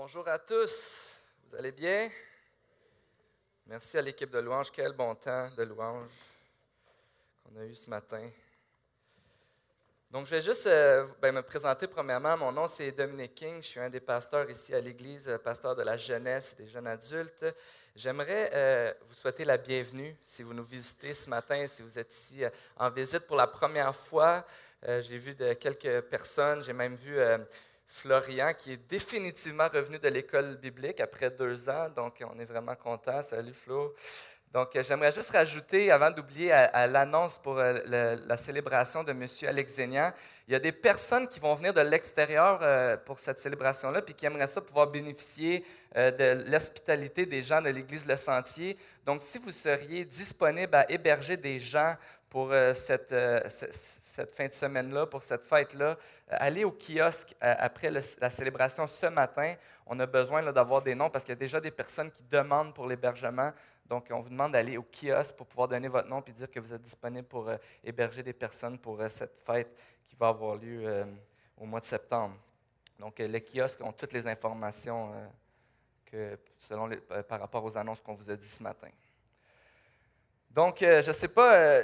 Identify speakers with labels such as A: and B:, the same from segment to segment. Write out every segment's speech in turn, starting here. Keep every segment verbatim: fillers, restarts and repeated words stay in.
A: Bonjour à tous, vous allez bien? Merci à l'équipe de louange, quel bon temps de louange qu'on a eu ce matin. Donc, je vais juste euh, ben, me présenter premièrement. Mon nom, c'est Dominique King. Je suis un des pasteurs ici à l'Église, pasteur de la jeunesse, des jeunes adultes. J'aimerais euh, vous souhaiter la bienvenue si vous nous visitez ce matin, si vous êtes ici euh, en visite pour la première fois. Euh, j'ai vu de quelques personnes, j'ai même vu euh, Florian qui est définitivement revenu de l'école biblique après deux ans. Donc, on est vraiment contents. Salut Flo. Donc, j'aimerais juste rajouter, avant d'oublier, à, à l'annonce pour le, la célébration de M. Alex Zénian, il y a des personnes qui vont venir de l'extérieur euh, pour cette célébration-là, puis qui aimeraient ça pouvoir bénéficier euh, de l'hospitalité des gens de l'Église Le Sentier. Donc, si vous seriez disponible à héberger des gens pour euh, cette, euh, cette fin de semaine-là, pour cette fête-là, euh, allez au kiosque euh, après le, la célébration ce matin. On a besoin là, d'avoir des noms parce qu'il y a déjà des personnes qui demandent pour l'hébergement. Donc, on vous demande d'aller au kiosque pour pouvoir donner votre nom et dire que vous êtes disponible pour euh, héberger des personnes pour euh, cette fête qui va avoir lieu euh, au mois de septembre. Donc, euh, les kiosques ont toutes les informations euh, que, selon les, euh, par rapport aux annonces qu'on vous a dit ce matin. Donc, euh, je ne sais pas, euh,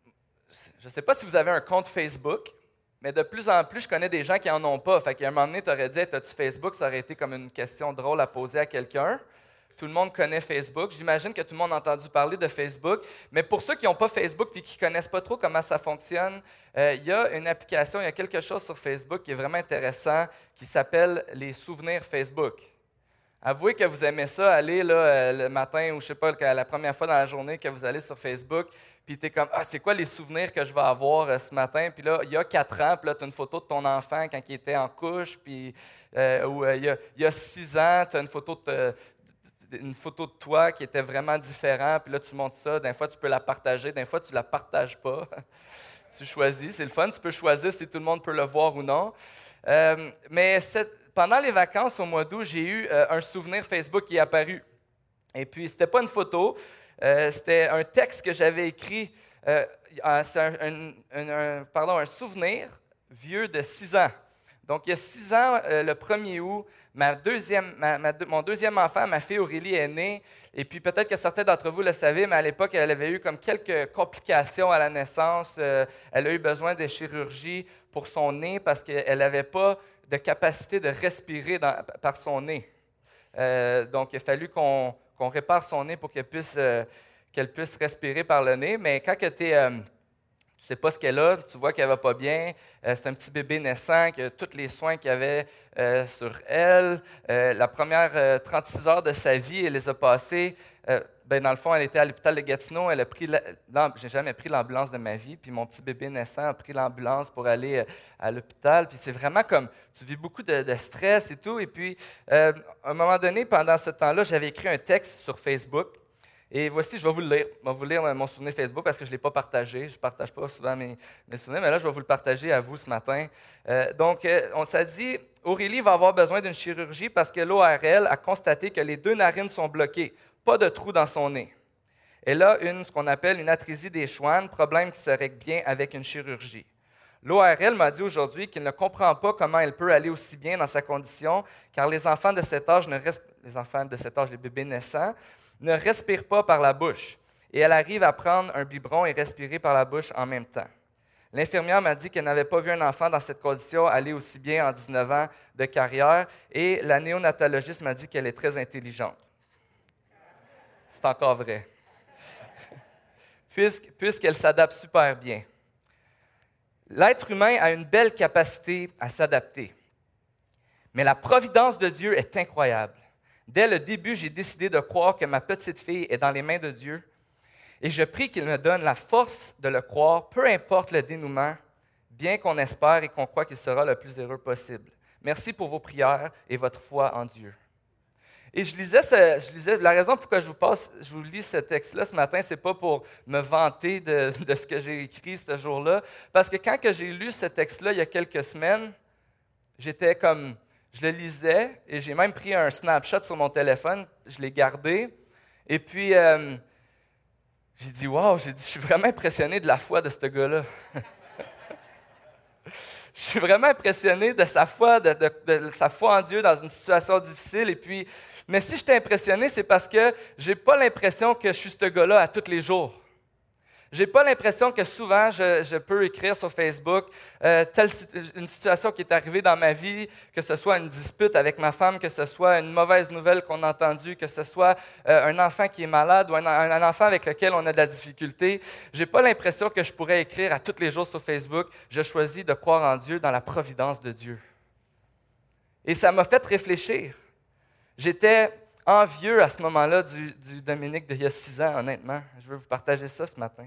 A: je sais pas si vous avez un compte Facebook, mais de plus en plus, je connais des gens qui n'en ont pas. Fait qu'à un moment donné, tu aurais dit hey, « As-tu Facebook? » Ça aurait été comme une question drôle à poser à quelqu'un. Tout le monde connaît Facebook. J'imagine que tout le monde a entendu parler de Facebook. Mais pour ceux qui n'ont pas Facebook et qui ne connaissent pas trop comment ça fonctionne, euh, il y a une application, il y a quelque chose sur Facebook qui est vraiment intéressant qui s'appelle les souvenirs Facebook. Avouez que vous aimez ça, aller là, le matin ou je ne sais pas, la première fois dans la journée que vous allez sur Facebook, puis tu es comme « Ah, c'est quoi les souvenirs que je vais avoir euh, ce matin? » Puis là, il y a quatre ans, puis là, tu as une photo de ton enfant quand il était en couche, puis euh, ou euh, il, y a, il y a six ans, tu as une photo de... une photo de toi qui était vraiment différent, puis là, tu montres ça. Des fois, tu peux la partager. Des fois, tu ne la partages pas. Tu choisis. C'est le fun. Tu peux choisir si tout le monde peut le voir ou non. Euh, mais cette, pendant les vacances, au mois d'août, j'ai eu euh, un souvenir Facebook qui est apparu. Et puis, ce n'était pas une photo. Euh, c'était un texte que j'avais écrit. Euh, c'est un, un, un, un, pardon, un souvenir vieux de six ans. Donc, il y a six ans, euh, le premier août, ma deuxième, ma, ma, mon deuxième enfant, ma fille Aurélie, est née. Et puis, peut-être que certains d'entre vous le savez, mais à l'époque, elle avait eu comme quelques complications à la naissance. Euh, elle a eu besoin de chirurgie pour son nez parce qu'elle n'avait pas de capacité de respirer dans, par son nez. Euh, donc, il a fallu qu'on, qu'on répare son nez pour qu'elle puisse, euh, qu'elle puisse respirer par le nez. Mais quand tu es... Euh, Tu ne sais pas ce qu'elle a, tu vois qu'elle ne va pas bien. Euh, c'est un petit bébé naissant, que tous les soins qu'il y avait euh, sur elle. Euh, la première euh, trente-six heures de sa vie, elle les a passées. Euh, ben, dans le fond, elle était à l'hôpital de Gatineau. Elle a pris la, j'ai jamais pris l'ambulance de ma vie. Puis mon petit bébé naissant a pris l'ambulance pour aller euh, à l'hôpital. Puis c'est vraiment comme, tu vis beaucoup de, de stress et tout. Et puis, euh, à un moment donné, pendant ce temps-là, j'avais écrit un texte sur Facebook. Et voici, je vais vous le lire. Je vais vous lire mon souvenir Facebook parce que je ne l'ai pas partagé. Je ne partage pas souvent mes, mes souvenirs, mais là, je vais vous le partager à vous ce matin. Euh, donc, euh, on s'est dit, Aurélie va avoir besoin d'une chirurgie parce que l'O R L a constaté que les deux narines sont bloquées. Pas de trou dans son nez. Elle a une, ce qu'on appelle une atrésie des Schwann, problème qui se règle bien avec une chirurgie. L'O R L m'a dit aujourd'hui qu'il ne comprend pas comment elle peut aller aussi bien dans sa condition, car les enfants de cet âge, ne resp... les enfants de cet âge, les bébés naissants, ne respire pas par la bouche et elle arrive à prendre un biberon et respirer par la bouche en même temps. L'infirmière m'a dit qu'elle n'avait pas vu un enfant dans cette condition aller aussi bien en dix-neuf ans de carrière et la néonatologiste m'a dit qu'elle est très intelligente. C'est encore vrai. Puisque, puisqu'elle s'adapte super bien. L'être humain a une belle capacité à s'adapter, mais la providence de Dieu est incroyable. Dès le début, j'ai décidé de croire que ma petite fille est dans les mains de Dieu et je prie qu'il me donne la force de le croire, peu importe le dénouement, bien qu'on espère et qu'on croit qu'il sera le plus heureux possible. Merci pour vos prières et votre foi en Dieu. Et je lisais, ce, je lisais la raison pourquoi je vous, passe, je vous lis ce texte-là ce matin, ce n'est pas pour me vanter de, de ce que j'ai écrit ce jour-là, parce que quand que j'ai lu ce texte-là il y a quelques semaines, j'étais comme... Je le lisais et j'ai même pris un snapshot sur mon téléphone. Je l'ai gardé. Et puis, euh, j'ai dit, wow, j'ai dit, je suis vraiment impressionné de la foi de ce gars-là. je suis vraiment impressionné de sa foi, de, de, de sa foi en Dieu dans une situation difficile. Et puis, mais si je t'ai impressionné, c'est parce que j'ai pas l'impression que je suis ce gars-là à tous les jours. J'ai pas l'impression que souvent je, je peux écrire sur Facebook euh, telle, une situation qui est arrivée dans ma vie, que ce soit une dispute avec ma femme, que ce soit une mauvaise nouvelle qu'on a entendue, que ce soit euh, un enfant qui est malade ou un, un enfant avec lequel on a de la difficulté. J'ai pas l'impression que je pourrais écrire à tous les jours sur Facebook « Je choisis de croire en Dieu dans la providence de Dieu ». Et ça m'a fait réfléchir. J'étais envieux à ce moment-là du, du Dominique d'il y a six ans, honnêtement. Je veux vous partager ça ce matin.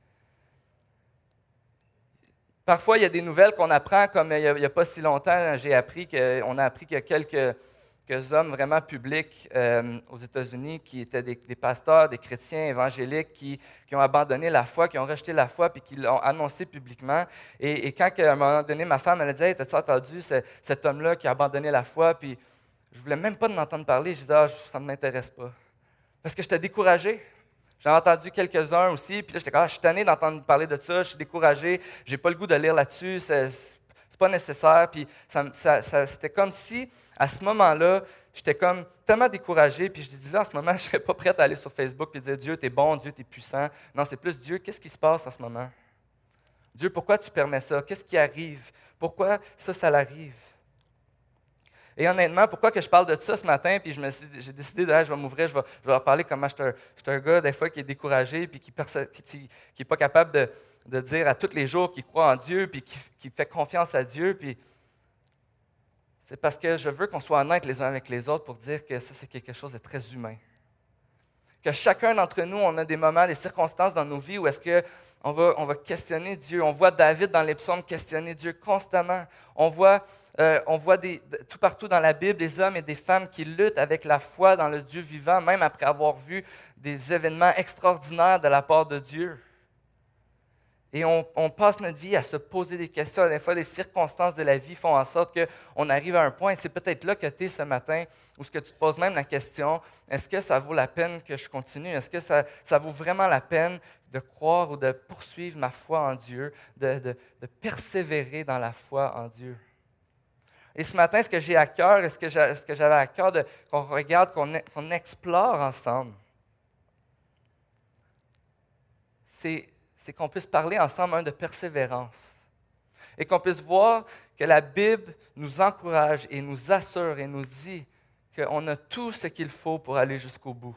A: Parfois, il y a des nouvelles qu'on apprend, comme il n'y a, a pas si longtemps, j'ai appris qu'on a appris qu'il y a quelques, quelques hommes vraiment publics euh, aux États-Unis qui étaient des, des pasteurs, des chrétiens évangéliques qui, qui ont abandonné la foi, qui ont rejeté la foi, puis qui l'ont annoncé publiquement. Et, et quand, à un moment donné, ma femme elle a dit « Hey, t'as-tu entendu ce, cet homme-là qui a abandonné la foi? » Puis je ne voulais même pas l'entendre parler. Je disais « Ah, ça ne m'intéresse pas. » Parce que j'étais découragé. J'en ai entendu quelques-uns aussi, puis là, j'étais comme, ah, je suis tanné d'entendre parler de ça, je suis découragé, j'ai pas le goût de lire là-dessus, c'est, c'est pas nécessaire. Puis ça, ça, ça, c'était comme si, à ce moment-là, j'étais comme tellement découragé, puis je dis là, en ce moment, je serais pas prête à aller sur Facebook et dire, Dieu, t'es bon, Dieu, t'es puissant. Non, c'est plus, Dieu, qu'est-ce qui se passe en ce moment? Dieu, pourquoi tu permets ça? Qu'est-ce qui arrive? Pourquoi ça, ça l'arrive? Et honnêtement, pourquoi que je parle de ça ce matin, puis je me suis, j'ai décidé de, ah, je vais m'ouvrir, je vais, je vais leur parler comment je suis un, je suis un gars, des fois, qui est découragé, puis qui n'est pas capable de, de dire à tous les jours qu'il croit en Dieu, puis qui, qui fait confiance à Dieu. Puis c'est parce que je veux qu'on soit honnêtes les uns avec les autres pour dire que ça, c'est quelque chose de très humain. Que chacun d'entre nous, on a des moments, des circonstances dans nos vies où est-ce qu'on va, on va questionner Dieu. On voit David dans les psaumes questionner Dieu constamment. On voit, euh, on voit des, tout partout dans la Bible des hommes et des femmes qui luttent avec la foi dans le Dieu vivant, même après avoir vu des événements extraordinaires de la part de Dieu. Et on, on passe notre vie à se poser des questions. Des fois, les circonstances de la vie font en sorte qu'on arrive à un point, et c'est peut-être là que tu es ce matin, où ce que tu te poses même la question, est-ce que ça vaut la peine que je continue? Est-ce que ça, ça vaut vraiment la peine de croire ou de poursuivre ma foi en Dieu, de, de, de persévérer dans la foi en Dieu? Et ce matin, ce que j'ai à cœur, ce que, j'ai, ce que j'avais à cœur de, qu'on regarde, qu'on, qu'on explore ensemble, c'est... c'est qu'on puisse parler ensemble hein, de persévérance et qu'on puisse voir que la Bible nous encourage et nous assure et nous dit qu'on a tout ce qu'il faut pour aller jusqu'au bout.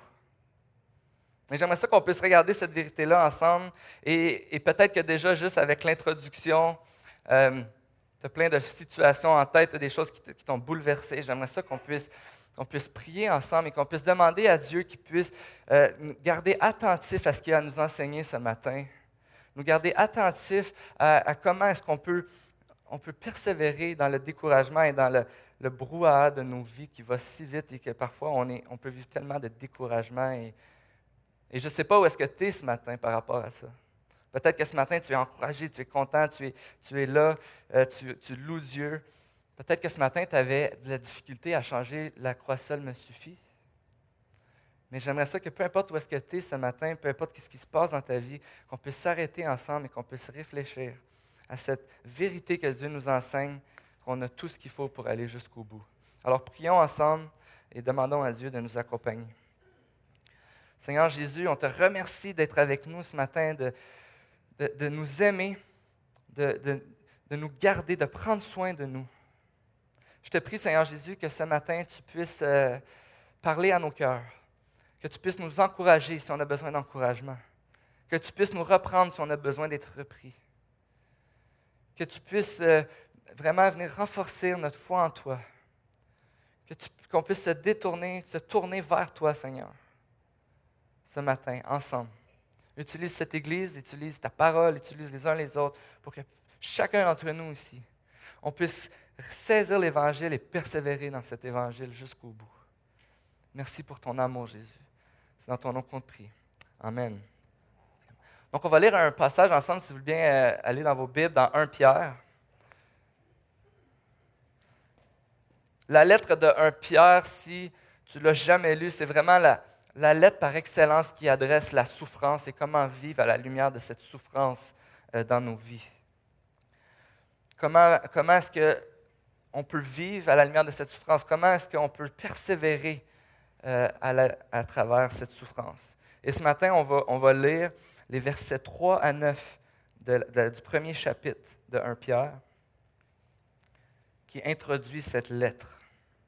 A: Et j'aimerais ça qu'on puisse regarder cette vérité-là ensemble et, et peut-être que déjà juste avec l'introduction, euh, tu as plein de situations en tête, des choses qui, te, qui t'ont bouleversé. J'aimerais ça qu'on puisse qu'on puisse prier ensemble et qu'on puisse demander à Dieu qu'il puisse euh, nous garder attentifs à ce qu'il a à nous enseigner ce matin. Nous garder attentifs à, à comment est-ce qu'on peut, on peut persévérer dans le découragement et dans le, le brouhaha de nos vies qui va si vite et que parfois on, est, on peut vivre tellement de découragement. Et, et je ne sais pas où est-ce que tu es ce matin par rapport à ça. Peut-être que ce matin, tu es encouragé, tu es content, tu es, tu es là, euh, tu, tu loues Dieu. Peut-être que ce matin, tu avais de la difficulté à changer « la croix seule me suffit ». Mais j'aimerais ça que peu importe où est-ce que tu es ce matin, peu importe ce qui se passe dans ta vie, qu'on puisse s'arrêter ensemble et qu'on puisse réfléchir à cette vérité que Dieu nous enseigne, qu'on a tout ce qu'il faut pour aller jusqu'au bout. Alors prions ensemble et demandons à Dieu de nous accompagner. Seigneur Jésus, on te remercie d'être avec nous ce matin, de, de, de nous aimer, de, de, de nous garder, de prendre soin de nous. Je te prie, Seigneur Jésus, que ce matin, tu puisses euh, parler à nos cœurs. Que tu puisses nous encourager si on a besoin d'encouragement. Que tu puisses nous reprendre si on a besoin d'être repris. Que tu puisses euh, vraiment venir renforcer notre foi en toi. Que tu, qu'on puisse se détourner, se tourner vers toi, Seigneur, ce matin, ensemble. Utilise cette Église, utilise ta parole, utilise les uns les autres pour que chacun d'entre nous ici, on puisse saisir l'Évangile et persévérer dans cet Évangile jusqu'au bout. Merci pour ton amour, Jésus. C'est dans ton nom qu'on te prie. Amen. Donc, on va lire un passage ensemble, si vous voulez bien euh, aller dans vos Bibles, dans Première Pierre. La lettre de Première Pierre, si tu ne l'as jamais lu, c'est vraiment la, la lettre par excellence qui adresse la souffrance et comment vivre à la lumière de cette souffrance euh, dans nos vies. comment, comment est-ce qu'on peut vivre à la lumière de cette souffrance? Comment est-ce qu'on peut persévérer euh, à, la, à travers cette souffrance? Et ce matin, on va, on va lire les versets trois à neuf de, de, du premier chapitre de premier Pierre, qui introduit cette lettre.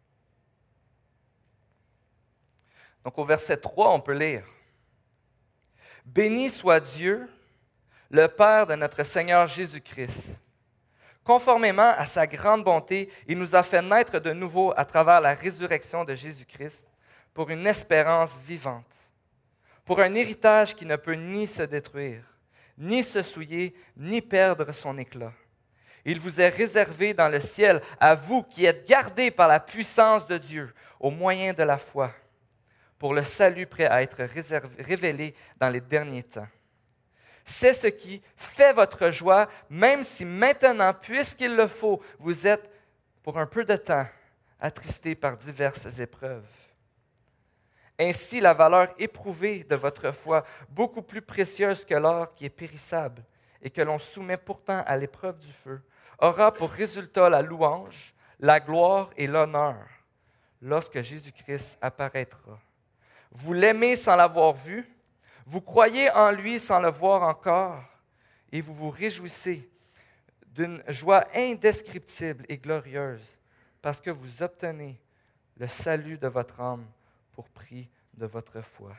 A: Donc au verset trois, on peut lire « Béni soit Dieu, le Père de notre Seigneur Jésus-Christ. Conformément à sa grande bonté, il nous a fait naître de nouveau à travers la résurrection de Jésus-Christ pour une espérance vivante, pour un héritage qui ne peut ni se détruire, ni se souiller, ni perdre son éclat. Il vous est réservé dans le ciel, à vous qui êtes gardés par la puissance de Dieu, au moyen de la foi, pour le salut prêt à être réservé, révélé dans les derniers temps. C'est ce qui fait votre joie, même si maintenant, puisqu'il le faut, vous êtes, pour un peu de temps, attristés par diverses épreuves. Ainsi, la valeur éprouvée de votre foi, beaucoup plus précieuse que l'or qui est périssable et que l'on soumet pourtant à l'épreuve du feu, aura pour résultat la louange, la gloire et l'honneur lorsque Jésus-Christ apparaîtra. Vous l'aimez sans l'avoir vu, vous croyez en lui sans le voir encore, et vous vous réjouissez d'une joie indescriptible et glorieuse, parce que vous obtenez le salut de votre âme pour prix de votre foi.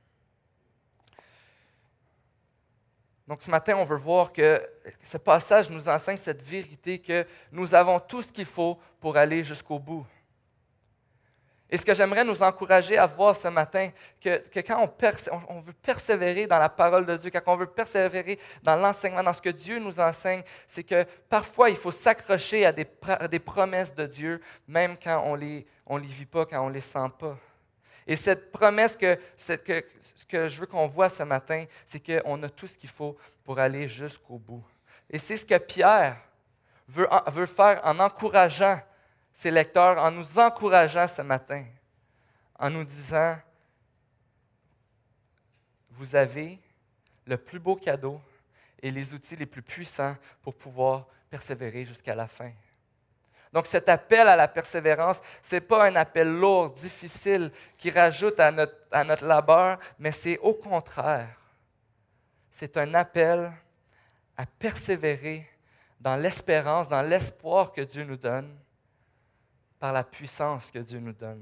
A: Donc ce matin, on veut voir que ce passage nous enseigne cette vérité que nous avons tout ce qu'il faut pour aller jusqu'au bout. Et ce que j'aimerais nous encourager à voir ce matin, que, que quand on, perse, on, on veut persévérer dans la parole de Dieu, quand on veut persévérer dans l'enseignement, dans ce que Dieu nous enseigne, c'est que parfois il faut s'accrocher à des, à des promesses de Dieu, même quand on les, on les vit pas, quand on les sent pas. Et cette promesse que, cette, que, ce que je veux qu'on voit ce matin, c'est qu'on a tout ce qu'il faut pour aller jusqu'au bout. Et c'est ce que Pierre veut, veut faire en encourageant ses lecteurs, en nous encourageant ce matin, en nous disant, vous avez le plus beau cadeau et les outils les plus puissants pour pouvoir persévérer jusqu'à la fin. Donc cet appel à la persévérance, ce n'est pas un appel lourd, difficile, qui rajoute à notre, à notre labeur, mais c'est au contraire, c'est un appel à persévérer dans l'espérance, dans l'espoir que Dieu nous donne, par la puissance que Dieu nous donne.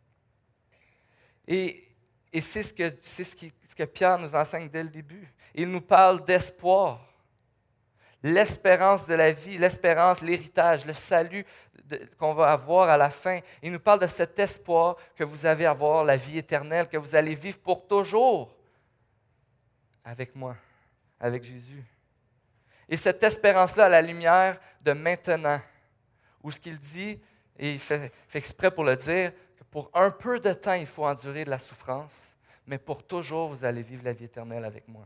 A: Et, et c'est, ce que, c'est ce, qui, ce que Pierre nous enseigne dès le début. Il nous parle d'espoir, l'espérance de la vie, l'espérance, l'héritage, le salut de, qu'on va avoir à la fin. Il nous parle de cet espoir que vous avez à avoir, la vie éternelle, que vous allez vivre pour toujours avec moi, avec Jésus. Et cette espérance-là à la lumière de maintenant, où ce qu'il dit, et il fait, fait exprès pour le dire, que pour un peu de temps, il faut endurer de la souffrance, mais pour toujours, vous allez vivre la vie éternelle avec moi.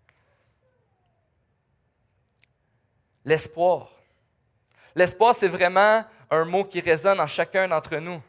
A: L'espoir. L'espoir, c'est vraiment un mot qui résonne en chacun d'entre nous.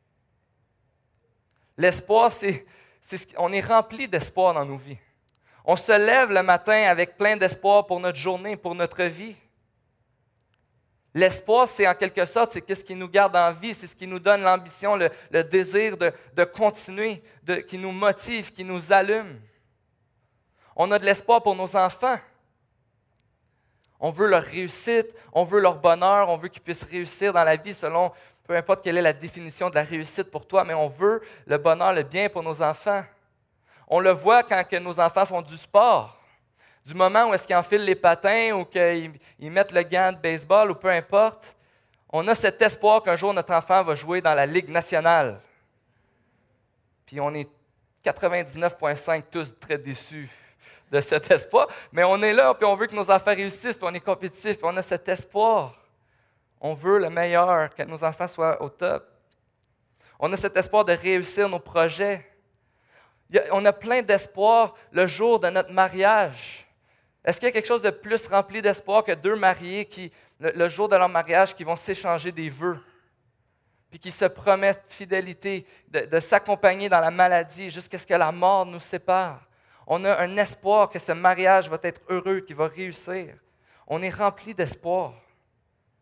A: L'espoir, c'est, c'est ce, on est rempli d'espoir dans nos vies. On se lève le matin avec plein d'espoir pour notre journée, pour notre vie. L'espoir, c'est en quelque sorte, c'est ce qui nous garde en vie, c'est ce qui nous donne l'ambition, le, le désir de, de continuer, de, qui nous motive, qui nous allume. On a de l'espoir pour nos enfants. On veut leur réussite, on veut leur bonheur, on veut qu'ils puissent réussir dans la vie selon, peu importe quelle est la définition de la réussite pour toi, mais on veut le bonheur, le bien pour nos enfants. On le voit quand que nos enfants font du sport. Du moment où est-ce qu'ils enfilent les patins ou qu'ils ils mettent le gant de baseball ou peu importe, on a cet espoir qu'un jour notre enfant va jouer dans la Ligue nationale. Puis on est quatre-vingt-dix-neuf virgule cinq tous très déçus de cet espoir, mais on est là, puis on veut que nos enfants réussissent, puis on est compétitifs, puis on a cet espoir. On veut le meilleur, que nos enfants soient au top. On a cet espoir de réussir nos projets. On a plein d'espoir le jour de notre mariage. Est-ce qu'il y a quelque chose de plus rempli d'espoir que deux mariés qui, le, le jour de leur mariage, qui vont s'échanger des vœux, puis qui se promettent fidélité, de, de s'accompagner dans la maladie jusqu'à ce que la mort nous sépare? On a un espoir que ce mariage va être heureux, qu'il va réussir. On est rempli d'espoir.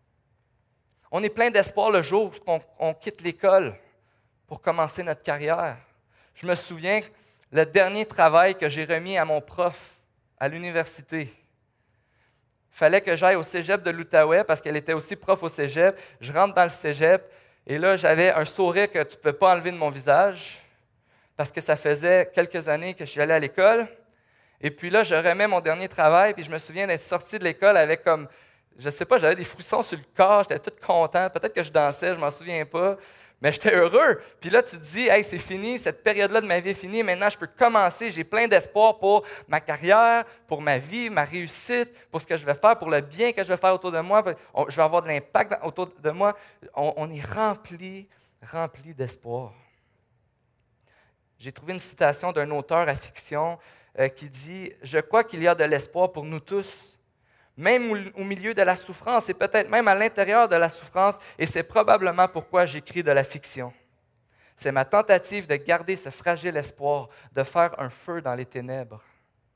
A: On est plein d'espoir le jour où on, on quitte l'école pour commencer notre carrière. Je me souviens, le dernier travail que j'ai remis à mon prof à l'université, il fallait que j'aille au cégep de l'Outaouais parce qu'elle était aussi prof au cégep. Je rentre dans le cégep et là, j'avais un sourire que tu ne peux pas enlever de mon visage parce que ça faisait quelques années que je suis allé à l'école. Et puis là, je remets mon dernier travail, puis je me souviens d'être sorti de l'école avec comme, je ne sais pas, j'avais des frissons sur le corps, j'étais tout content, peut-être que je dansais, je ne m'en souviens pas, mais j'étais heureux. Puis là, tu te dis, hey, c'est fini, cette période-là de ma vie est finie, maintenant je peux commencer, j'ai plein d'espoir pour ma carrière, pour ma vie, ma réussite, pour ce que je vais faire, pour le bien que je vais faire autour de moi, je vais avoir de l'impact autour de moi. On, on est rempli, rempli d'espoir. J'ai trouvé une citation d'un auteur à fiction euh, qui dit « Je crois qu'il y a de l'espoir pour nous tous, même au, au milieu de la souffrance et peut-être même à l'intérieur de la souffrance, et c'est probablement pourquoi j'écris de la fiction. C'est ma tentative de garder ce fragile espoir, de faire un feu dans les ténèbres. »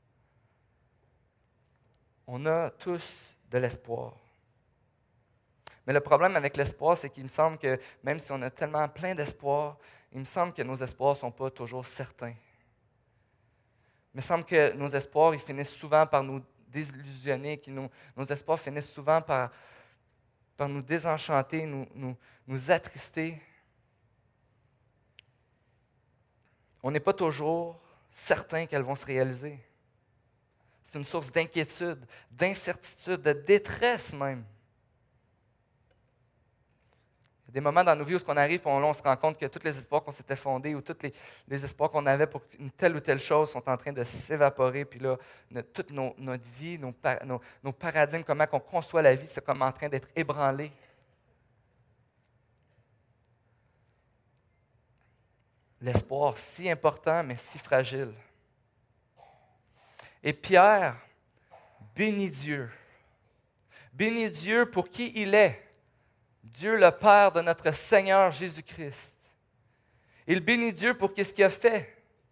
A: On a tous de l'espoir. Mais le problème avec l'espoir, c'est qu'il me semble que même si on a tellement plein d'espoir, il me semble que nos espoirs ne sont pas toujours certains. Il me semble que nos espoirs, ils finissent souvent par nous désillusionner, que nos, nos espoirs finissent souvent par, par nous désenchanter, nous, nous, nous attrister. On n'est pas toujours certain qu'elles vont se réaliser. C'est une source d'inquiétude, d'incertitude, de détresse même. Il y a des moments dans nos vies où on arrive et on, on se rend compte que tous les espoirs qu'on s'était fondés ou tous les, les espoirs qu'on avait pour une telle ou telle chose sont en train de s'évaporer. Puis là, notre, toute nos, notre vie, nos, nos, nos paradigmes, comment on conçoit la vie, c'est comme en train d'être ébranlé. L'espoir, si important, mais si fragile. Et Pierre bénit Dieu. Bénit Dieu pour qui il est. Dieu le Père de notre Seigneur Jésus-Christ. Il bénit Dieu pour ce qu'il a fait.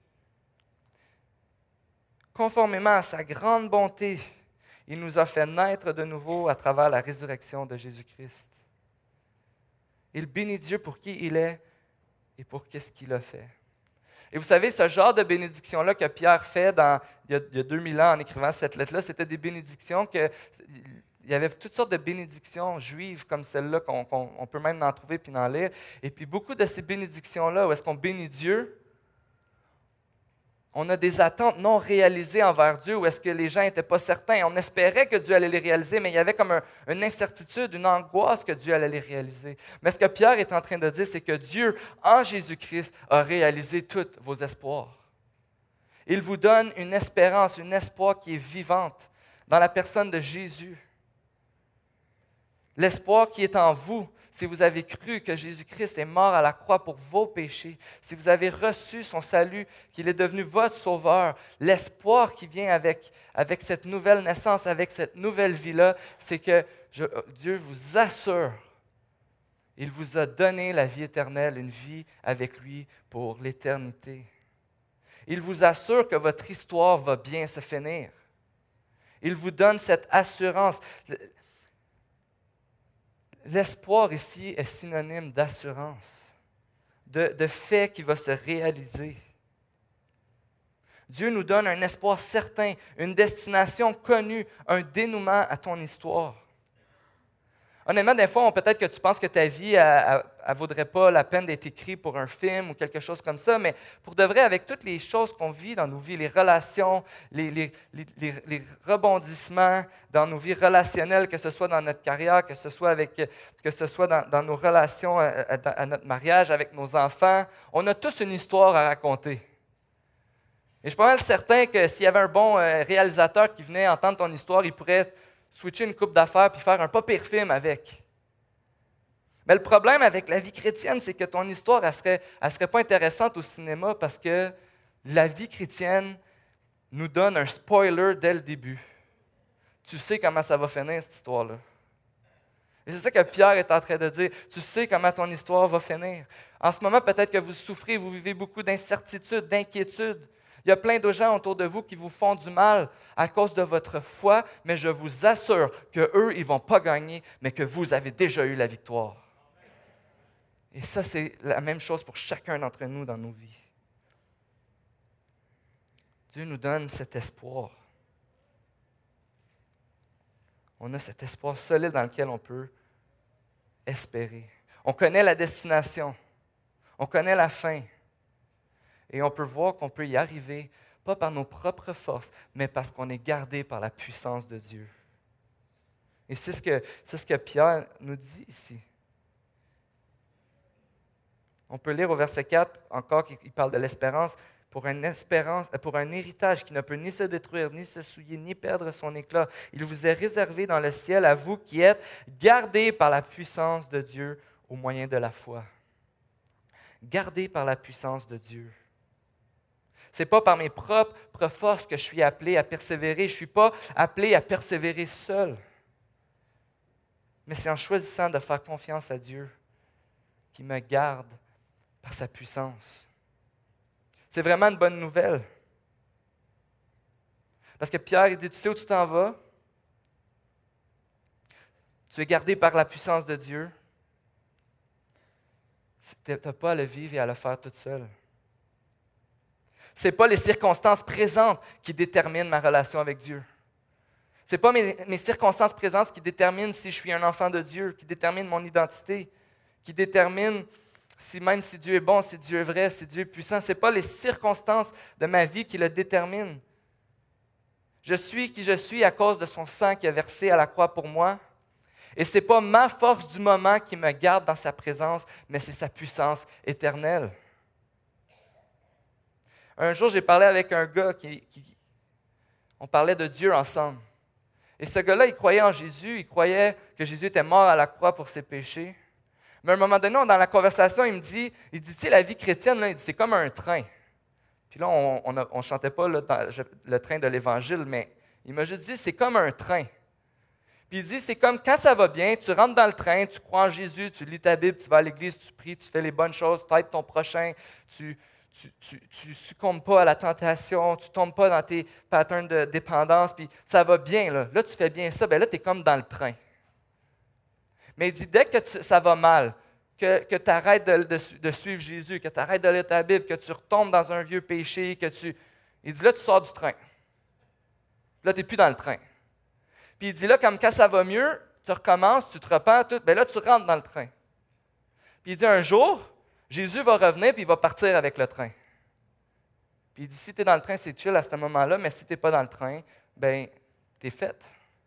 A: Conformément à sa grande bonté, il nous a fait naître de nouveau à travers la résurrection de Jésus-Christ. Il bénit Dieu pour qui il est et pour ce qu'il a fait. Et vous savez, ce genre de bénédiction-là que Pierre fait dans, il, y a, il y a deux mille ans en écrivant cette lettre-là, c'était des bénédictions que... Il y avait toutes sortes de bénédictions juives comme celle-là qu'on, qu'on on peut même en trouver puis en lire. Et puis beaucoup de ces bénédictions-là, où est-ce qu'on bénit Dieu, on a des attentes non réalisées envers Dieu, où est-ce que les gens n'étaient pas certains. On espérait que Dieu allait les réaliser, mais il y avait comme un, une incertitude, une angoisse que Dieu allait les réaliser. Mais ce que Pierre est en train de dire, c'est que Dieu, en Jésus-Christ, a réalisé tous vos espoirs. Il vous donne une espérance, une espoir qui est vivante dans la personne de Jésus. L'espoir qui est en vous, si vous avez cru que Jésus-Christ est mort à la croix pour vos péchés, si vous avez reçu son salut, qu'il est devenu votre sauveur, l'espoir qui vient avec, avec cette nouvelle naissance, avec cette nouvelle vie-là, c'est que je, Dieu vous assure, il vous a donné la vie éternelle, une vie avec lui pour l'éternité. Il vous assure que votre histoire va bien se finir. Il vous donne cette assurance. L'espoir ici est synonyme d'assurance, de, de fait qui va se réaliser. Dieu nous donne un espoir certain, une destination connue, un dénouement à ton histoire. Honnêtement, des fois, peut-être que tu penses que ta vie ne vaudrait pas la peine d'être écrite pour un film ou quelque chose comme ça, mais pour de vrai, avec toutes les choses qu'on vit dans nos vies, les relations, les, les, les, les rebondissements dans nos vies relationnelles, que ce soit dans notre carrière, que ce soit, avec, que ce soit dans, dans nos relations à, à, à notre mariage, avec nos enfants, on a tous une histoire à raconter. Et je suis pas mal certain que s'il y avait un bon réalisateur qui venait entendre ton histoire, il pourrait switcher une coupe d'affaires puis faire un pas pire film avec. Mais le problème avec la vie chrétienne, c'est que ton histoire, elle serait, elle serait pas intéressante au cinéma parce que la vie chrétienne nous donne un spoiler dès le début. Tu sais comment ça va finir, cette histoire-là. Et c'est ça que Pierre est en train de dire. Tu sais comment ton histoire va finir. En ce moment, peut-être que vous souffrez, vous vivez beaucoup d'incertitudes, d'inquiétudes. Il y a plein de gens autour de vous qui vous font du mal à cause de votre foi, mais je vous assure qu'eux, ils ne vont pas gagner, mais que vous avez déjà eu la victoire. Et ça, c'est la même chose pour chacun d'entre nous dans nos vies. Dieu nous donne cet espoir. On a cet espoir solide dans lequel on peut espérer. On connaît la destination. On connaît la fin. Et on peut voir qu'on peut y arriver, pas par nos propres forces, mais parce qu'on est gardé par la puissance de Dieu. Et c'est ce que, c'est ce que Pierre nous dit ici. On peut lire au verset quatre, encore, qu'il parle de l'espérance, pour une espérance, pour un héritage qui ne peut ni se détruire, ni se souiller, ni perdre son éclat. Il vous est réservé dans le ciel, à vous qui êtes gardés par la puissance de Dieu au moyen de la foi. Gardés par la puissance de Dieu. Ce n'est pas par mes propres forces que je suis appelé à persévérer. Je ne suis pas appelé à persévérer seul. Mais c'est en choisissant de faire confiance à Dieu qui me garde par sa puissance. C'est vraiment une bonne nouvelle. Parce que Pierre, il dit, tu sais où tu t'en vas? Tu es gardé par la puissance de Dieu. Tu n'as pas à le vivre et à le faire toute seule. Ce n'est pas les circonstances présentes qui déterminent ma relation avec Dieu. Ce n'est pas mes, mes circonstances présentes qui déterminent si je suis un enfant de Dieu, qui déterminent mon identité, qui déterminent si même si Dieu est bon, si Dieu est vrai, si Dieu est puissant. Ce n'est pas les circonstances de ma vie qui le déterminent. Je suis qui je suis à cause de son sang qui a versé à la croix pour moi. Et ce n'est pas ma force du moment qui me garde dans sa présence, mais c'est sa puissance éternelle. Un jour, j'ai parlé avec un gars qui, qui... On parlait de Dieu ensemble. Et ce gars-là, il croyait en Jésus, il croyait que Jésus était mort à la croix pour ses péchés. Mais à un moment donné, dans la conversation, il me dit, il dit, tu sais, la vie chrétienne, là, il dit, c'est comme un train. Puis là, on ne chantait pas là, dans, je, le train de l'Évangile, mais il m'a juste dit, c'est comme un train. Puis il dit, c'est comme quand ça va bien, tu rentres dans le train, tu crois en Jésus, tu lis ta Bible, tu vas à l'église, tu pries, tu fais les bonnes choses, tu aides ton prochain, tu ne succombes pas à la tentation, tu ne tombes pas dans tes patterns de dépendance, puis ça va bien. Là, là tu fais bien ça, bien là, tu es comme dans le train. Mais il dit, dès que tu, ça va mal, que, que tu arrêtes de, de, de suivre Jésus, que tu arrêtes de lire ta Bible, que tu retombes dans un vieux péché, que tu... Il dit, là, tu sors du train. Là, tu n'es plus dans le train. Puis il dit, là, comme quand ça va mieux, tu recommences, tu te repens, tout, bien là, tu rentres dans le train. Puis il dit, un jour, Jésus va revenir puis il va partir avec le train. Puis il dit, si tu es dans le train, c'est chill à ce moment-là, mais si tu n'es pas dans le train, bien, tu es fait.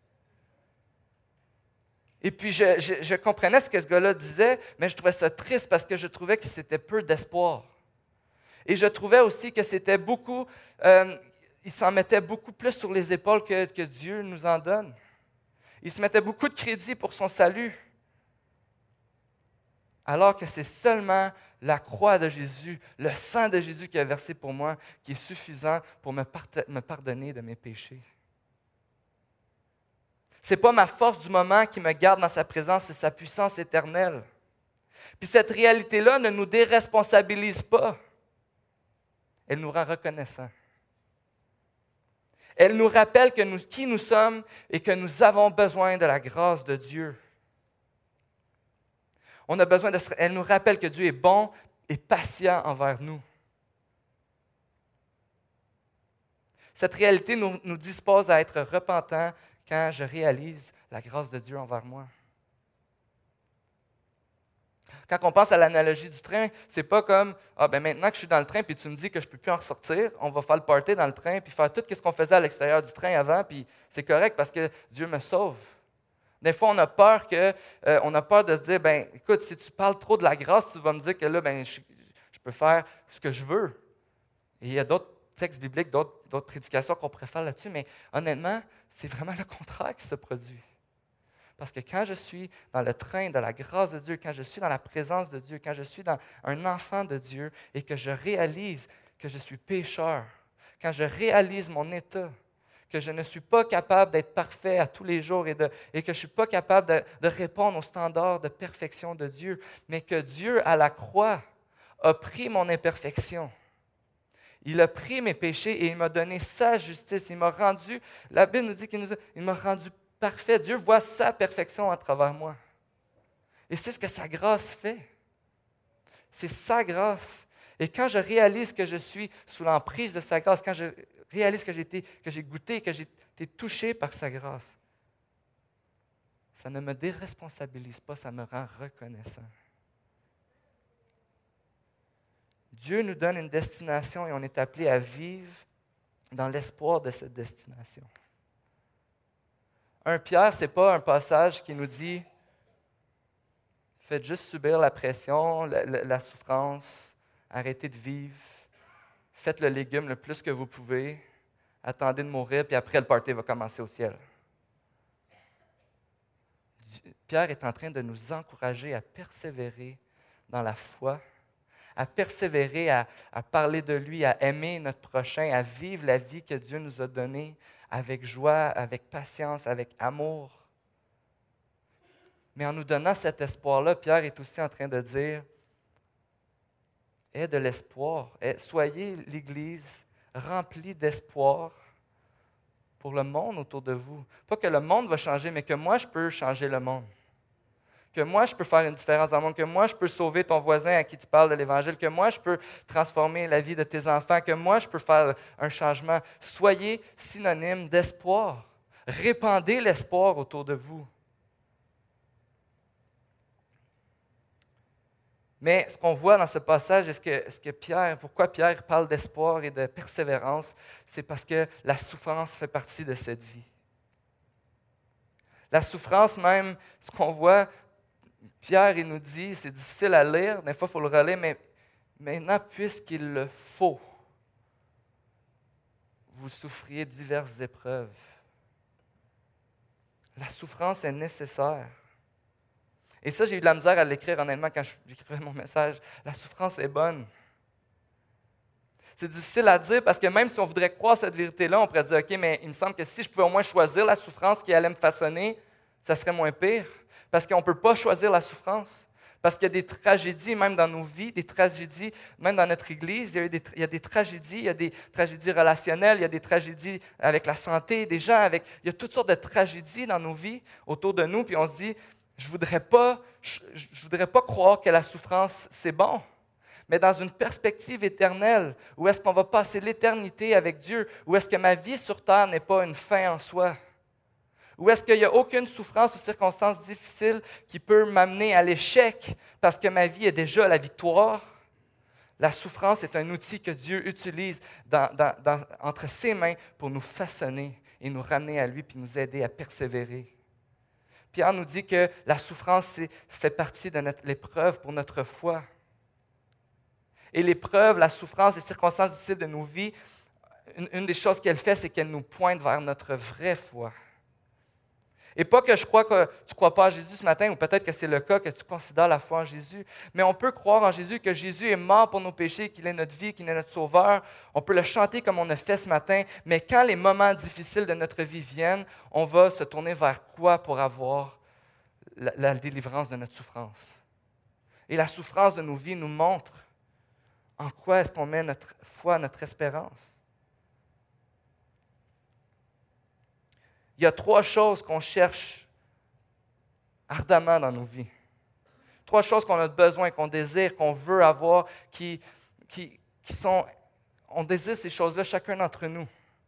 A: Et puis, je, je, je comprenais ce que ce gars-là disait, mais je trouvais ça triste parce que je trouvais que c'était peu d'espoir. Et je trouvais aussi que c'était beaucoup, euh, il s'en mettait beaucoup plus sur les épaules que, que Dieu nous en donne. Il se mettait beaucoup de crédit pour son salut. Alors que c'est seulement la croix de Jésus, le sang de Jésus qui a versé pour moi, qui est suffisant pour me, part- me pardonner de mes péchés. Ce n'est pas ma force du moment qui me garde dans sa présence, c'est sa puissance éternelle. Puis cette réalité-là ne nous déresponsabilise pas. Elle nous rend reconnaissants. Elle nous rappelle que nous, qui nous sommes et que nous avons besoin de la grâce de Dieu. On a besoin de, elle nous rappelle que Dieu est bon et patient envers nous. Cette réalité nous, nous dispose à être repentants quand je réalise la grâce de Dieu envers moi. Quand on pense à l'analogie du train, c'est pas comme « Ah, ben maintenant que je suis dans le train, puis tu me dis que je ne peux plus en ressortir, on va faire le party dans le train, puis faire tout ce qu'on faisait à l'extérieur du train avant, puis c'est correct parce que Dieu me sauve. » Des fois, on a peur que, euh, on a peur de se dire, ben, écoute, si tu parles trop de la grâce, tu vas me dire que là, ben, je, je peux faire ce que je veux. Et il y a d'autres textes bibliques, d'autres, d'autres prédications qu'on pourrait faire là-dessus, mais honnêtement, c'est vraiment le contraire qui se produit. Parce que quand je suis dans le train de la grâce de Dieu, quand je suis dans la présence de Dieu, quand je suis dans un enfant de Dieu et que je réalise que je suis pécheur, quand je réalise mon état, que je ne suis pas capable d'être parfait à tous les jours et, de, et que je ne suis pas capable de, de répondre aux standards de perfection de Dieu, mais que Dieu, à la croix, a pris mon imperfection. Il a pris mes péchés et il m'a donné sa justice. Il m'a rendu, la Bible nous dit qu'il nous a, il m'a rendu parfait. Dieu voit sa perfection à travers moi. Et c'est ce que sa grâce fait. C'est sa grâce. Et quand je réalise que je suis sous l'emprise de sa grâce, quand je réalise que j'ai été, que j'ai goûté, que j'ai été touché par sa grâce, ça ne me déresponsabilise pas, ça me rend reconnaissant. Dieu nous donne une destination et on est appelé à vivre dans l'espoir de cette destination. Un Pierre, ce n'est pas un passage qui nous dit « Faites juste subir la pression, la, la, la souffrance, arrêtez de vivre, faites le légume le plus que vous pouvez, attendez de mourir, puis après le party va commencer au ciel. » Pierre est en train de nous encourager à persévérer dans la foi, à persévérer, à, à parler de lui, à aimer notre prochain, à vivre la vie que Dieu nous a donnée avec joie, avec patience, avec amour. Mais en nous donnant cet espoir-là, Pierre est aussi en train de dire, aie de l'espoir, soyez l'Église remplie d'espoir pour le monde autour de vous. Pas que le monde va changer, mais que moi, je peux changer le monde. Que moi, je peux faire une différence dans le monde, que moi, je peux sauver ton voisin à qui tu parles de l'Évangile, que moi, je peux transformer la vie de tes enfants, que moi, je peux faire un changement. Soyez synonyme d'espoir. Répandez l'espoir autour de vous. Mais ce qu'on voit dans ce passage, est-ce que, est-ce que Pierre, pourquoi Pierre parle d'espoir et de persévérance, c'est parce que la souffrance fait partie de cette vie. La souffrance même, ce qu'on voit, Pierre, il nous dit, c'est difficile à lire, des fois il faut le relire, mais maintenant, puisqu'il le faut, vous souffriez diverses épreuves. La souffrance est nécessaire. Et ça, j'ai eu de la misère à l'écrire, honnêtement, quand j'écrivais mon message. La souffrance est bonne. C'est difficile à dire parce que même si on voudrait croire cette vérité-là, on pourrait se dire, OK, mais il me semble que si je pouvais au moins choisir la souffrance qui allait me façonner, ça serait moins pire. Parce qu'on ne peut pas choisir la souffrance. Parce qu'il y a des tragédies, même dans nos vies, des tragédies, même dans notre Église, il y a des, il y a des tragédies, il y a des tragédies relationnelles, il y a des tragédies avec la santé des gens, avec, il y a toutes sortes de tragédies dans nos vies autour de nous, puis on se dit, je ne voudrais pas, je, je voudrais pas croire que la souffrance, c'est bon. Mais dans une perspective éternelle, où est-ce qu'on va passer l'éternité avec Dieu, où est-ce que ma vie sur terre n'est pas une fin en soi, où est-ce qu'il n'y a aucune souffrance ou circonstance difficile qui peut m'amener à l'échec parce que ma vie est déjà la victoire. La souffrance est un outil que Dieu utilise dans, dans, dans, entre ses mains pour nous façonner et nous ramener à lui puis nous aider à persévérer. Pierre nous dit que la souffrance fait partie de notre, l'épreuve pour notre foi. Et l'épreuve, la souffrance, les circonstances difficiles de nos vies, une, une des choses qu'elle fait, c'est qu'elle nous pointe vers notre vraie foi. Et pas que je crois que tu ne crois pas en Jésus ce matin, ou peut-être que c'est le cas, que tu considères la foi en Jésus, mais on peut croire en Jésus, que Jésus est mort pour nos péchés, qu'il est notre vie, qu'il est notre sauveur. On peut le chanter comme on a fait ce matin, mais quand les moments difficiles de notre vie viennent, on va se tourner vers quoi pour avoir la, la délivrance de notre souffrance? Et la souffrance de nos vies nous montre en quoi est-ce qu'on met notre foi, notre espérance. Il y a trois choses qu'on cherche ardemment dans nos vies. Trois choses qu'on a besoin, qu'on désire, qu'on veut avoir, qui, qui, qui sont... On désire ces choses-là, chacun d'entre nous.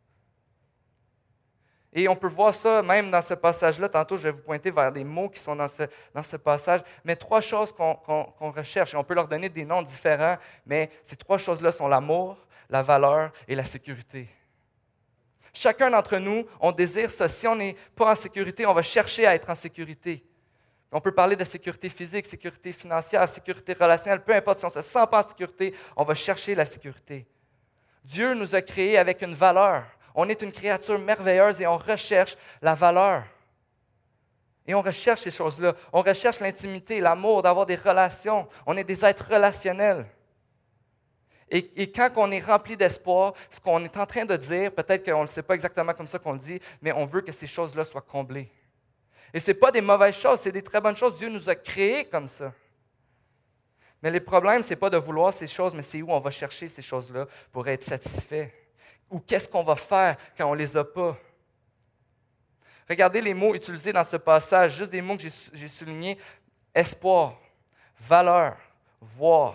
A: Et on peut voir ça même dans ce passage-là. Tantôt, je vais vous pointer vers des mots qui sont dans ce, dans ce passage. Mais trois choses qu'on, qu'on, qu'on recherche. Et on peut leur donner des noms différents, mais ces trois choses-là sont l'amour, la valeur et la sécurité. Chacun d'entre nous, on désire ça. Si on n'est pas en sécurité, on va chercher à être en sécurité. On peut parler de sécurité physique, sécurité financière, sécurité relationnelle, peu importe si on ne se sent pas en sécurité, on va chercher la sécurité. Dieu nous a créés avec une valeur. On est une créature merveilleuse et on recherche la valeur. Et on recherche ces choses-là. On recherche l'intimité, l'amour, d'avoir des relations. On est des êtres relationnels. Et, et quand on est rempli d'espoir, ce qu'on est en train de dire, peut-être qu'on ne le sait pas exactement comme ça qu'on le dit, mais on veut que ces choses-là soient comblées. Et ce n'est pas des mauvaises choses, c'est des très bonnes choses. Dieu nous a créés comme ça. Mais le problème, ce n'est pas de vouloir ces choses, mais c'est où on va chercher ces choses-là pour être satisfait. Ou qu'est-ce qu'on va faire quand on ne les a pas. Regardez les mots utilisés dans ce passage, juste des mots que j'ai, j'ai soulignés. Espoir, valeur, voir,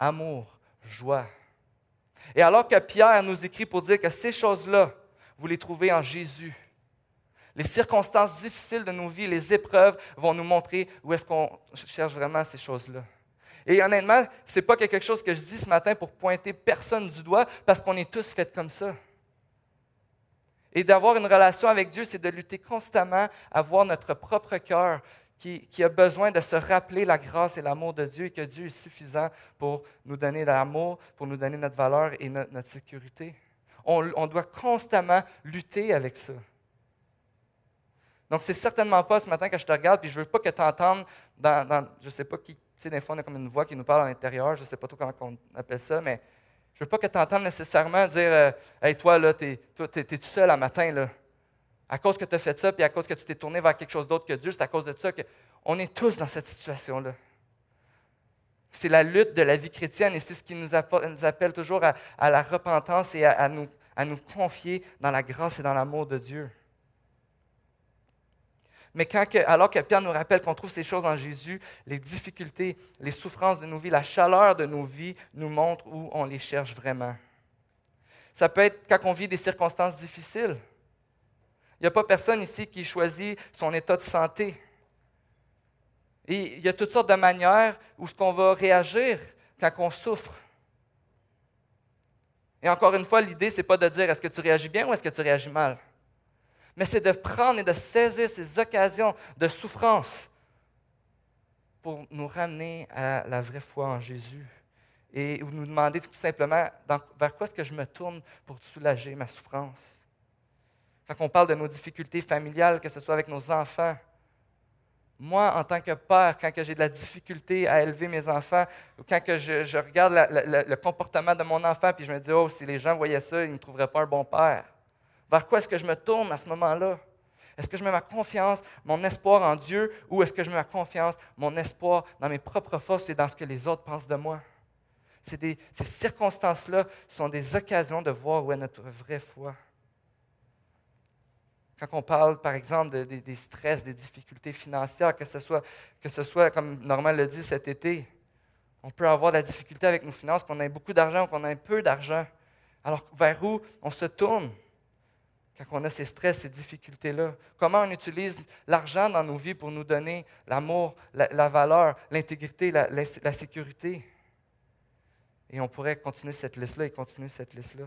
A: amour, joie. Et alors que Pierre nous écrit pour dire que ces choses-là, vous les trouvez en Jésus, les circonstances difficiles de nos vies, les épreuves vont nous montrer où est-ce qu'on cherche vraiment ces choses-là. Et honnêtement, ce n'est pas quelque chose que je dis ce matin pour pointer personne du doigt, parce qu'on est tous faits comme ça. Et d'avoir une relation avec Dieu, c'est de lutter constamment à voir notre propre cœur qui, qui a besoin de se rappeler la grâce et l'amour de Dieu et que Dieu est suffisant pour nous donner l'amour, pour nous donner notre valeur et notre, notre sécurité. On, on doit constamment lutter avec ça. Donc, c'est certainement pas ce matin que je te regarde, puis je ne veux pas que tu entendes dans, dans, je ne sais pas qui, tu sais, des fois, on a comme une voix qui nous parle à l'intérieur, je ne sais pas trop comment on appelle ça, mais je ne veux pas que tu entendes nécessairement dire euh, « Hey, toi, là, tu es tout seul à matin, là. À cause que tu as fait ça, puis à cause que tu t'es tourné vers quelque chose d'autre que Dieu, c'est à cause de ça qu'on est tous dans cette situation-là. » C'est la lutte de la vie chrétienne et c'est ce qui nous, apporte, nous appelle toujours à, à la repentance et à, à, nous, à nous confier dans la grâce et dans l'amour de Dieu. Mais quand que, alors que Pierre nous rappelle qu'on trouve ces choses en Jésus, les difficultés, les souffrances de nos vies, la chaleur de nos vies nous montrent où on les cherche vraiment. Ça peut être quand on vit des circonstances difficiles. Il n'y a pas personne ici qui choisit son état de santé. Et il y a toutes sortes de manières où ce qu'on va réagir quand on souffre. Et encore une fois, l'idée, ce n'est pas de dire est-ce que tu réagis bien ou est-ce que tu réagis mal. Mais c'est de prendre et de saisir ces occasions de souffrance pour nous ramener à la vraie foi en Jésus et nous demander tout simplement dans, vers quoi est-ce que je me tourne pour soulager ma souffrance. Quand on parle de nos difficultés familiales, que ce soit avec nos enfants, moi, en tant que père, quand que j'ai de la difficulté à élever mes enfants, ou quand que je, je regarde la, la, le comportement de mon enfant puis je me dis « Oh, si les gens voyaient ça, ils ne me trouveraient pas un bon père. » Vers quoi est-ce que je me tourne à ce moment-là? Est-ce que je mets ma confiance, mon espoir en Dieu, ou est-ce que je mets ma confiance, mon espoir dans mes propres forces et dans ce que les autres pensent de moi? C'est des, ces circonstances-là sont des occasions de voir où est notre vraie foi. Quand on parle, par exemple, de, de, des stress, des difficultés financières, que ce soit, que ce soit, comme Normand l'a dit cet été, on peut avoir de la difficulté avec nos finances, qu'on ait beaucoup d'argent ou qu'on ait peu d'argent. Alors, vers où on se tourne? Quand on a ces stress, ces difficultés-là, comment on utilise l'argent dans nos vies pour nous donner l'amour, la, la valeur, l'intégrité, la, la, la sécurité? Et on pourrait continuer cette liste-là et continuer cette liste-là.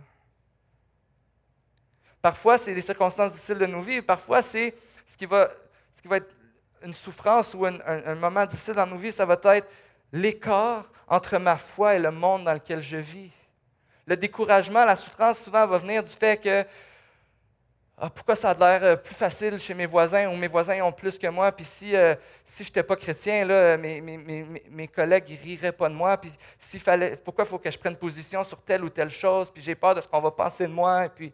A: Parfois, c'est les circonstances difficiles de nos vies, et parfois, c'est ce qui va, ce qui va être une souffrance ou un, un, un moment difficile dans nos vies, ça va être l'écart entre ma foi et le monde dans lequel je vis. Le découragement, la souffrance, souvent, va venir du fait que Ah, pourquoi ça a l'air plus facile chez mes voisins ou mes voisins ont plus que moi, puis si, euh, si je n'étais pas chrétien, là, mes, mes, mes, mes collègues ne riraient pas de moi, puis s'il fallait, pourquoi il faut que je prenne position sur telle ou telle chose, puis j'ai peur de ce qu'on va penser de moi, et puis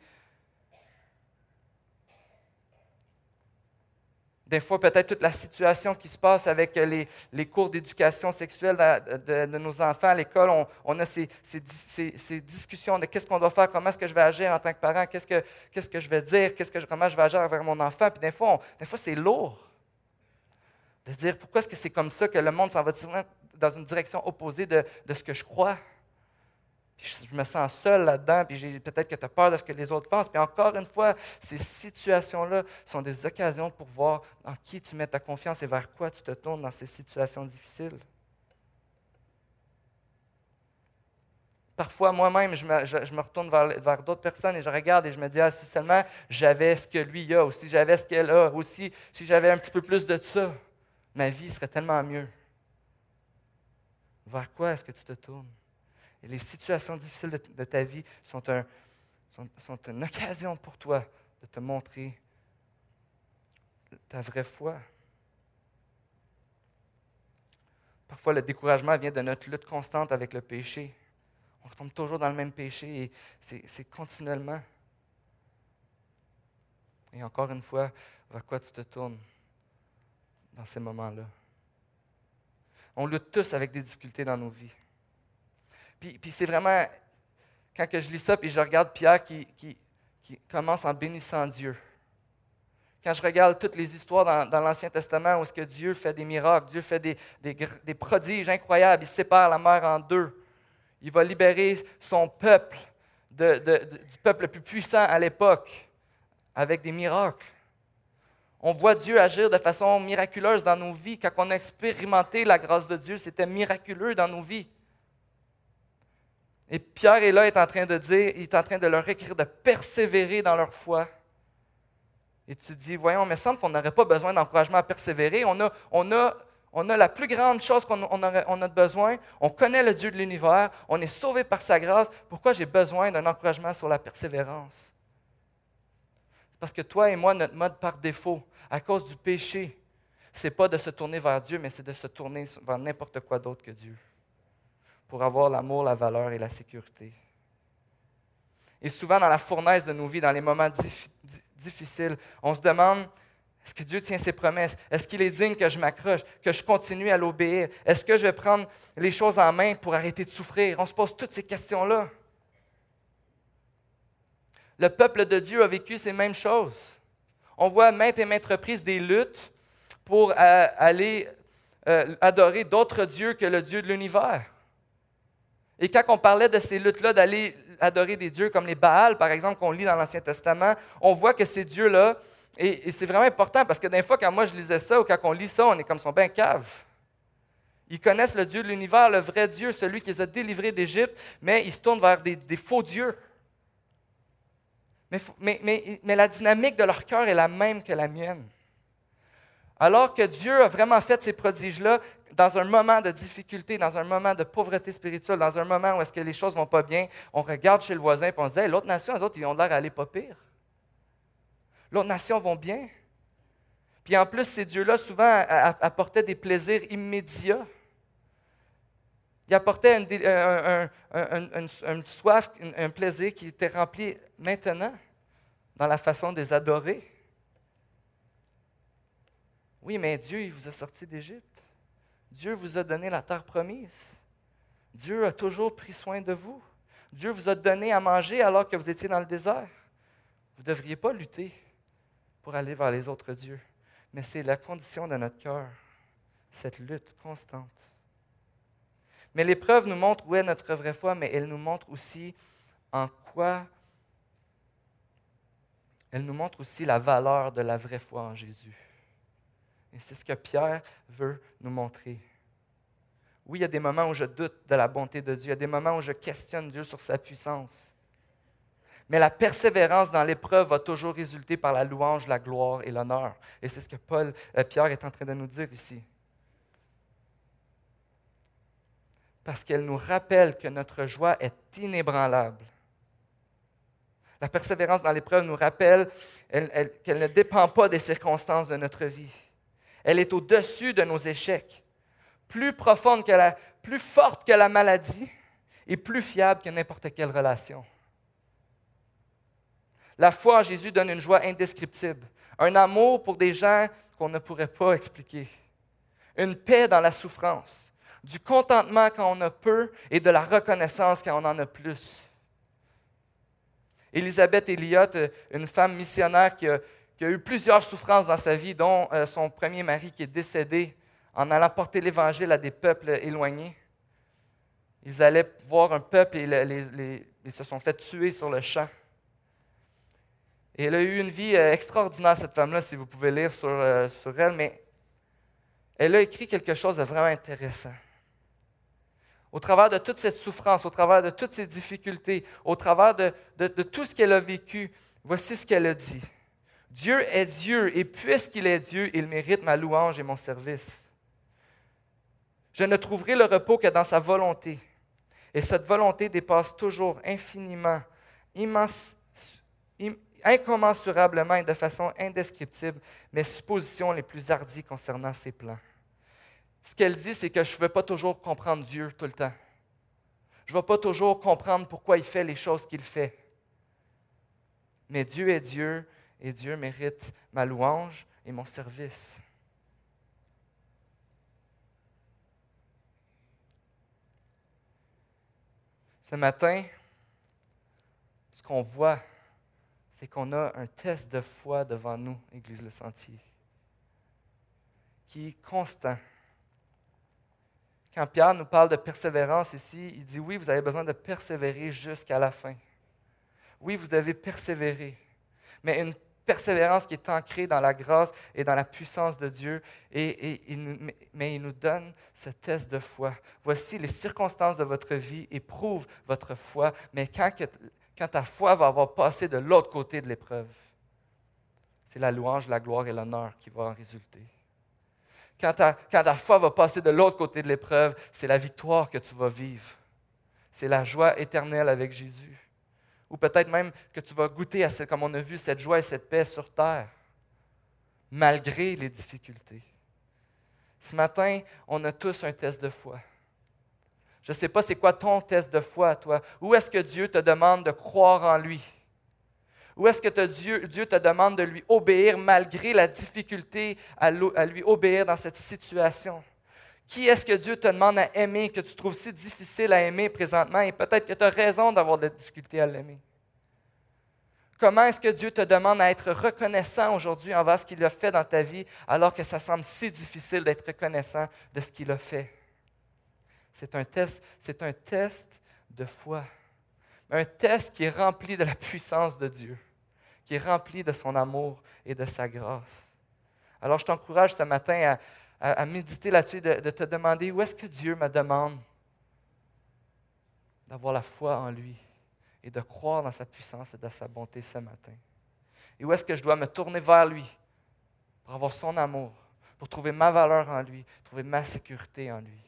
A: des fois, peut-être toute la situation qui se passe avec les, les cours d'éducation sexuelle de, de, de nos enfants à l'école, on, on a ces, ces, ces, ces discussions de qu'est-ce qu'on doit faire, comment est-ce que je vais agir en tant que parent, qu'est-ce que, qu'est-ce que je vais dire, qu'est-ce que je, comment je vais agir envers mon enfant. Puis des fois, on, des fois, c'est lourd de dire pourquoi est-ce que c'est comme ça que le monde s'en va dans une direction opposée de, de ce que je crois. Puis je me sens seul là-dedans, puis j'ai, peut-être que tu as peur de ce que les autres pensent. Puis encore une fois, ces situations-là sont des occasions pour voir en qui tu mets ta confiance et vers quoi tu te tournes dans ces situations difficiles. Parfois, moi-même, je me, je, je me retourne vers, vers d'autres personnes et je regarde et je me dis, ah, si seulement j'avais ce que lui a, ou si j'avais ce qu'elle a, ou si, si j'avais un petit peu plus de ça, ma vie serait tellement mieux. Vers quoi est-ce que tu te tournes? Et les situations difficiles de, de ta vie sont, un, sont, sont une occasion pour toi de te montrer ta vraie foi. Parfois, le découragement vient de notre lutte constante avec le péché. On retombe toujours dans le même péché et c'est, c'est continuellement. Et encore une fois, vers quoi tu te tournes dans ces moments-là? On lutte tous avec des difficultés dans nos vies. Puis, puis c'est vraiment, quand que je lis ça, puis je regarde Pierre qui, qui, qui commence en bénissant Dieu. Quand je regarde toutes les histoires dans, dans l'Ancien Testament où est-ce que Dieu fait des miracles, Dieu fait des, des, des prodiges incroyables, il sépare la mer en deux. Il va libérer son peuple, de, de, de, du peuple le plus puissant à l'époque, avec des miracles. On voit Dieu agir de façon miraculeuse dans nos vies. Quand on a expérimenté la grâce de Dieu, c'était miraculeux dans nos vies. Et Pierre est là, il est en train de dire, il est en train de leur écrire de persévérer dans leur foi. Et tu te dis, voyons, mais il semble qu'on n'aurait pas besoin d'encouragement à persévérer. On a, on a, on a la plus grande chose qu'on on aurait, on a besoin. On connaît le Dieu de l'univers. On est sauvé par sa grâce. Pourquoi j'ai besoin d'un encouragement sur la persévérance? C'est parce que toi et moi, notre mode par défaut, à cause du péché, ce n'est pas de se tourner vers Dieu, mais c'est de se tourner vers n'importe quoi d'autre que Dieu, pour avoir l'amour, la valeur et la sécurité. Et souvent, dans la fournaise de nos vies, dans les moments dif- difficiles, on se demande, est-ce que Dieu tient ses promesses? Est-ce qu'il est digne que je m'accroche, que je continue à l'obéir? Est-ce que je vais prendre les choses en main pour arrêter de souffrir? On se pose toutes ces questions-là. Le peuple de Dieu a vécu ces mêmes choses. On voit maintes et maintes reprises des luttes pour euh, aller euh, adorer d'autres dieux que le Dieu de l'univers. Et quand on parlait de ces luttes-là, d'aller adorer des dieux comme les Baals, par exemple, qu'on lit dans l'Ancien Testament, on voit que ces dieux-là, et, et c'est vraiment important parce que des fois, quand moi je lisais ça ou quand on lit ça, on est comme son ben cave. Ils connaissent le Dieu de l'univers, le vrai Dieu, celui qui les a délivrés d'Égypte, mais ils se tournent vers des, des faux dieux. Mais, mais, mais, mais la dynamique de leur cœur est la même que la mienne. Alors que Dieu a vraiment fait ces prodiges-là dans un moment de difficulté, dans un moment de pauvreté spirituelle, dans un moment où est-ce que les choses ne vont pas bien, on regarde chez le voisin et on se dit hey, « l'autre nation, eux autres, ils ont l'air d'aller pas pire. L'autre nation vont bien. » Puis en plus, ces dieux-là, souvent, apportaient des plaisirs immédiats. Ils apportaient une, un, un, un, un, une soif, un plaisir qui était rempli maintenant dans la façon de les adorer. Oui, mais Dieu, il vous a sorti d'Égypte. Dieu vous a donné la terre promise. Dieu a toujours pris soin de vous. Dieu vous a donné à manger alors que vous étiez dans le désert. Vous ne devriez pas lutter pour aller vers les autres dieux. Mais c'est la condition de notre cœur, cette lutte constante. Mais l'épreuve nous montre où est notre vraie foi, mais elle nous montre aussi en quoi, elle nous montre aussi la valeur de la vraie foi en Jésus. Et c'est ce que Pierre veut nous montrer. Oui, il y a des moments où je doute de la bonté de Dieu, il y a des moments où je questionne Dieu sur sa puissance. Mais la persévérance dans l'épreuve va toujours résulter par la louange, la gloire et l'honneur. Et c'est ce que Paul, euh, Pierre est en train de nous dire ici. Parce qu'elle nous rappelle que notre joie est inébranlable. La persévérance dans l'épreuve nous rappelle elle, elle, qu'elle ne dépend pas des circonstances de notre vie. Elle est au-dessus de nos échecs, plus profonde que la, plus forte que la maladie et plus fiable que n'importe quelle relation. La foi en Jésus donne une joie indescriptible, un amour pour des gens qu'on ne pourrait pas expliquer, une paix dans la souffrance, du contentement quand on a peu et de la reconnaissance quand on en a plus. Élisabeth Elliott, une femme missionnaire qui a, qui a eu plusieurs souffrances dans sa vie, dont euh, son premier mari qui est décédé en allant porter l'Évangile à des peuples éloignés. Ils allaient voir un peuple et les, les, les, ils se sont fait tuer sur le champ. Et elle a eu une vie euh, extraordinaire, cette femme-là, si vous pouvez lire sur, euh, sur elle, mais elle a écrit quelque chose de vraiment intéressant. Au travers de toute cette souffrance, au travers de toutes ces difficultés, au travers de, de, de tout ce qu'elle a vécu, voici ce qu'elle a dit. Dieu est Dieu, et puisqu'il est Dieu, il mérite ma louange et mon service. Je ne trouverai le repos que dans sa volonté. Et cette volonté dépasse toujours infiniment, immense, im, incommensurablement et de façon indescriptible mes suppositions les plus hardies concernant ses plans. Ce qu'elle dit, c'est que je ne veux pas toujours comprendre Dieu tout le temps. Je ne vais pas toujours comprendre pourquoi il fait les choses qu'il fait. Mais Dieu est Dieu, et Dieu mérite ma louange et mon service. Ce matin, ce qu'on voit, c'est qu'on a un test de foi devant nous, Église Le Sentier, qui est constant, Quand Pierre nous parle de persévérance ici, il dit oui, vous avez besoin de persévérer jusqu'à la fin. Oui, vous devez persévérer, mais une persévérance qui est ancrée dans la grâce et dans la puissance de Dieu, et, et, il nous, mais il nous donne ce test de foi. Voici les circonstances de votre vie éprouvent votre foi, mais quand, que, quand ta foi va avoir passé de l'autre côté de l'épreuve, c'est la louange, la gloire et l'honneur qui vont en résulter. Quand ta, quand ta foi va passer de l'autre côté de l'épreuve, c'est la victoire que tu vas vivre. C'est la joie éternelle avec Jésus. Ou peut-être même que tu vas goûter à, cette, comme on a vu, cette joie et cette paix sur terre, malgré les difficultés. Ce matin, on a tous un test de foi. Je ne sais pas c'est quoi ton test de foi à toi. Où est-ce que Dieu te demande de croire en lui? Où est-ce que te Dieu, Dieu te demande de lui obéir malgré la difficulté à, à lui obéir dans cette situation? Qui est-ce que Dieu te demande à aimer, que tu trouves si difficile à aimer présentement, et peut-être que tu as raison d'avoir de la difficulté à l'aimer? Comment est-ce que Dieu te demande à être reconnaissant aujourd'hui envers ce qu'il a fait dans ta vie, alors que ça semble si difficile d'être reconnaissant de ce qu'il a fait? C'est un test, c'est un test de foi. Un test qui est rempli de la puissance de Dieu, qui est rempli de son amour et de sa grâce. Alors, je t'encourage ce matin à, à, à méditer là-dessus, de, de te demander où est-ce que Dieu me demande d'avoir la foi en lui et de croire dans sa puissance et dans sa bonté ce matin. Et où est-ce que je dois me tourner vers lui pour avoir son amour, pour trouver ma valeur en lui, trouver ma sécurité en lui.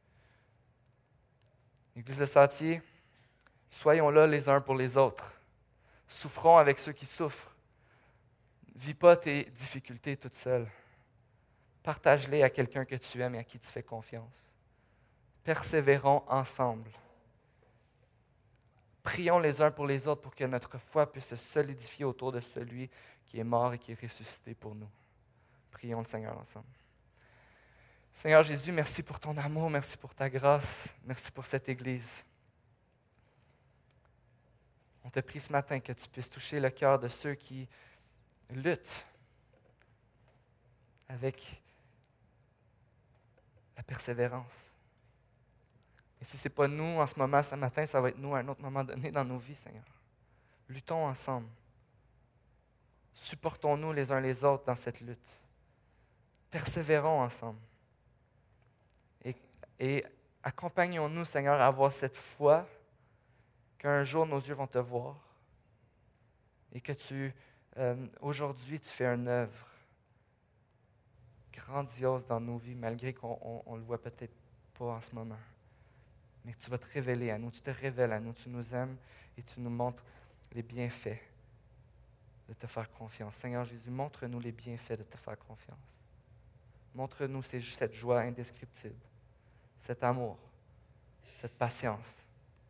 A: L'Église de Sentier, soyons là les uns pour les autres. Souffrons avec ceux qui souffrent. Vis pas tes difficultés toute seule. Partage-les à quelqu'un que tu aimes et à qui tu fais confiance. Persévérons ensemble. Prions les uns pour les autres pour que notre foi puisse se solidifier autour de celui qui est mort et qui est ressuscité pour nous. Prions le Seigneur ensemble. Seigneur Jésus, merci pour ton amour, merci pour ta grâce, merci pour cette Église. On te prie ce matin que tu puisses toucher le cœur de ceux qui luttent avec la persévérance. Et si ce n'est pas nous en ce moment, ce matin, ça va être nous à un autre moment donné dans nos vies, Seigneur. Luttons ensemble. Supportons-nous les uns les autres dans cette lutte. Persévérons ensemble. Et, et accompagnons-nous, Seigneur, à avoir cette foi qu'un jour nos yeux vont te voir et que tu, euh, aujourd'hui, tu fais une œuvre grandiose dans nos vies, malgré qu'on ne le voit peut-être pas en ce moment. Mais que tu vas te révéler à nous, tu te révèles à nous, tu nous aimes et tu nous montres les bienfaits de te faire confiance. Seigneur Jésus, montre-nous les bienfaits de te faire confiance. Montre-nous cette joie indescriptible, cet amour, cette patience.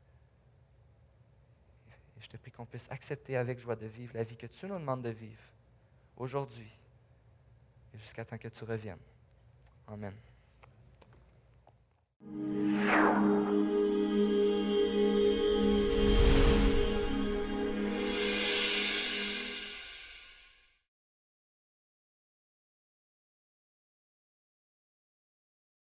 A: Et je te prie qu'on puisse accepter avec joie de vivre la vie que tu nous demandes de vivre aujourd'hui et jusqu'à temps que tu reviennes. Amen.